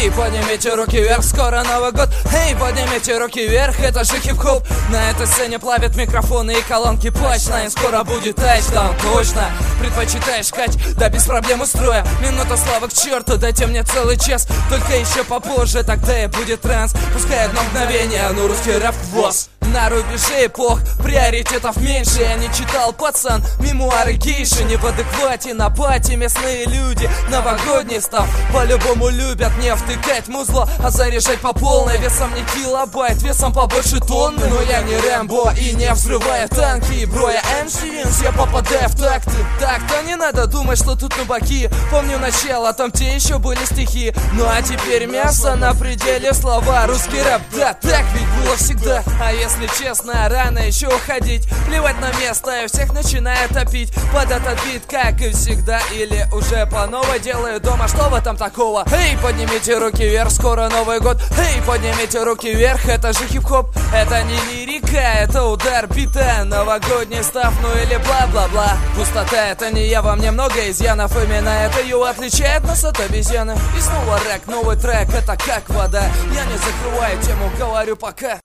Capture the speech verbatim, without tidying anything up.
Эй, поднимите руки вверх, скоро Новый год. Эй, поднимите руки вверх, это же хип-хоп. На этой сцене плавят микрофоны и колонки пачно. И скоро будет тачдаун, точно. Предпочитаешь кать, да без проблем устроя. Минута славы к черту, дайте мне целый час. Только еще попозже, тогда и будет транс. Пускай одно мгновение, ну русский рэп ВОЗ. На рубеже эпох, приоритетов меньше. Я не читал, пацан, мемуары гейши. Не в адеквате, на пати местные люди. Новогодний став по-любому любят не втыкать музло, а заряжать по полной. Весом не килобайт, весом побольше тонны. Но я не Рэмбо и не взрываю танки. И броя эншивинс, я попадаю в такты. Так-то не надо думать, что тут нубаки. Помню начало, там те еще были стихи. Ну а теперь мясо на пределе, слова. Русский рэп, да, так ведь было всегда. А если честно, рано еще уходить. Плевать на место, и всех начинает топить под этот бит, как и всегда. Или уже по новой делаю дома, что в этом такого? Эй, поднимите руки вверх, скоро Новый год. Эй, поднимите руки вверх, это же хип-хоп. Это не лирика, это удар бита. Новогодний став, ну или бла-бла-бла. Пустота, это не я, во мне много изъянов. Именно это его отличает нас от обезьяны. И снова рэк, новый трек, это как вода. Я не закрываю тему, говорю пока.